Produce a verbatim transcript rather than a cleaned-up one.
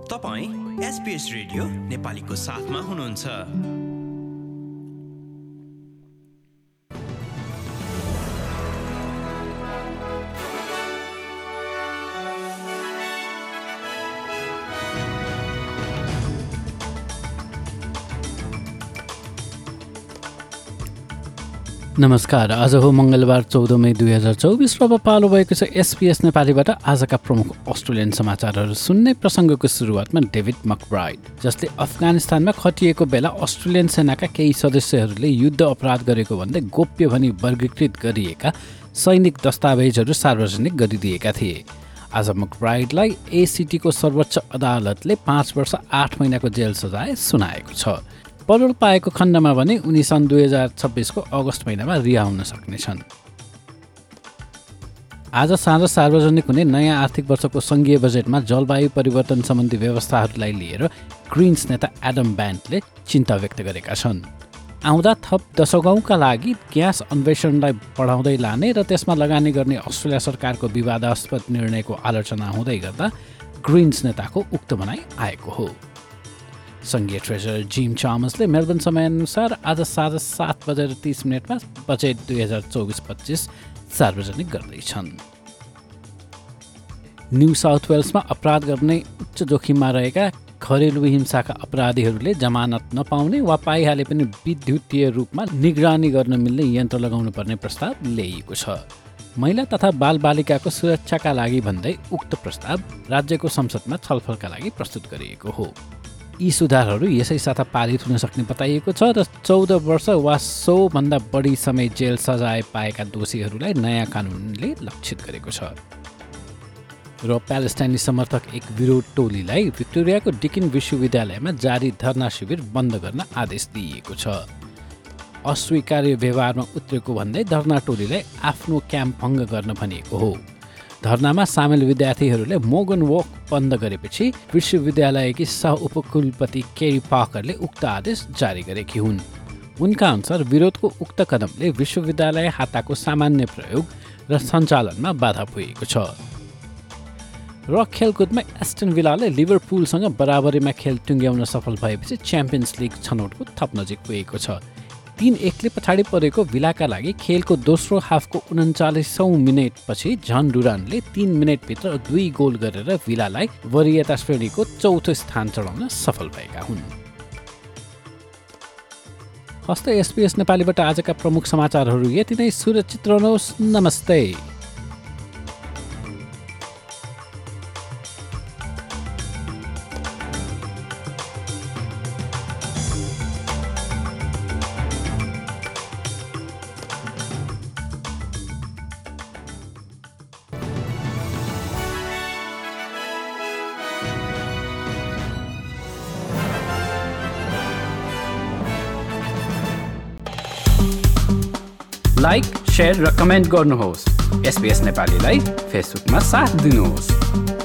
तपाईं SPS radio नेपालीको साथमा हुनुहुन्छ। नमस्कार, आज हो मङ्गलबार चौध मई दुई हजार चौबिस र अब पालो भएको छ एसपीएस नेपालीबाट आजका प्रमुख अस्ट्रेलियन समाचारहरू सुन्ने। प्रसङ्गको सुरुवातमा डेभिड मकब्राइड, जसले अफगानिस्तानमा खटिएको बेला अस्ट्रेलियन सेनाका केही सदस्यहरूले युद्ध अपराध गरेको भन्दै गोप्य भनी वर्गीकृत गरिएका सैनिक दस्तावेजहरू सार्वजनिक गरिदिएका थिए। आज मकब्राइडलाई एसीटीको सर्वोच्च अदालतले पाँच वर्ष आठ महिनाको जेल सजाय सुनाएको छ। परोल पाएको खण्डमा भने उनी सन् दुई हजार छब्बिसको अगस्त महिनामा रिहा हुन सक्नेछन्। आज साँझ सार्वजनिक हुने नयाँ आर्थिक वर्षको सङ्घीय बजेटमा जलवायु परिवर्तन सम्बन्धी व्यवस्थाहरूलाई लिएर ग्रिन्स नेता एडम ब्यान्टले चिन्ता व्यक्त गरेका छन्। आउँदा थप दशकौँका लागि ग्यास अन्वेषणलाई बढाउँदै लाने र त्यसमा लगानी गर्ने अस्ट्रेलिया सरकारको विवादास्पद निर्णयको आलोचना हुँदै गर्दा ग्रिन्स नेताको उक्त भनाइ आएको हो। सङ्घीय ट्रेजरर जिम चामसले मेलबर्न समयअनुसार आज साँझ सात बजेर तीस मिनटमा बजेट दुई हजार चौबिस पच्चिस सार्वजनिक गर्दैछन्। न्यू साउथ वेल्समा अपराध गर्ने उच्च जोखिममा रहेका घरेलु हिंसाका अपराधीहरूले जमानत नपाउने वा पाइहाले पनि विद्युतीय रूपमा निगरानी गर्न मिल्ने यन्त्र लगाउनु पर्ने प्रस्ताव ल्याइएको छ। महिला तथा बालबालिकाको सुरक्षाका लागि भन्दै उक्त प्रस्ताव राज्यको संसदमा छलफलका लागि प्रस्तुत गरिएको हो। यी सुधारहरू यसै साथ पारित हुन सक्ने बताइएको छ र चौध वर्ष वा सौभन्दा बढी समय जेल सजाय पाएका दोषीहरूलाई नयाँ कानुनले लक्षित गरेको छ। र प्यालेस्टाइनी समर्थक एक विरोध टोलीलाई भिक्टोरियाको डिकिन विश्वविद्यालयमा जारी धरना शिविर बन्द गर्न आदेश दिइएको छ। अस्वीकार्य व्यवहारमा उत्रेको भन्दै धरना टोलीलाई आफ्नो क्याम्प भङ्ग गर्न भनिएको हो। धरनामा सामेल विद्यार्थीहरूले मोगन वक बन्द गरेपछि विश्वविद्यालयकी सह उपकुलपति केरी पार्करले उक्त आदेश जारी गरेकी हुन्। उनका अनुसार विरोधको उक्त कदमले विश्वविद्यालय हाताको सामान्य प्रयोग र सञ्चालनमा बाधा पुगेको छ। र खेलकुदमा एस्टन विलाले लिभरपुलसँग बराबरीमा खेल टुङ्ग्याउन सफल भएपछि च्याम्पियन्स लिग छनौटको थप नजिक पुगेको छ। तीन एकले पछाडि परेको विलाका लागि खेलको दोस्रो हाफको उन्चालिसौँ मिनटपछि जन डुरानले तीन मिनटभित्र दुई गोल गरेर विलालाई वरियता श्रेणीको चौथो स्थान चढाउन सफल भएका हुन्। हस्त एसपीएस नेपालीबाट आजका प्रमुख समाचारहरू यति नै। सुरक्षित रहनुहोस्। नमस्ते। लाइक, शेयर र कमेन्ट गर्नुहोस्। एसपीएस नेपालीलाई फेसबुकमा साथ दिनुहोस्।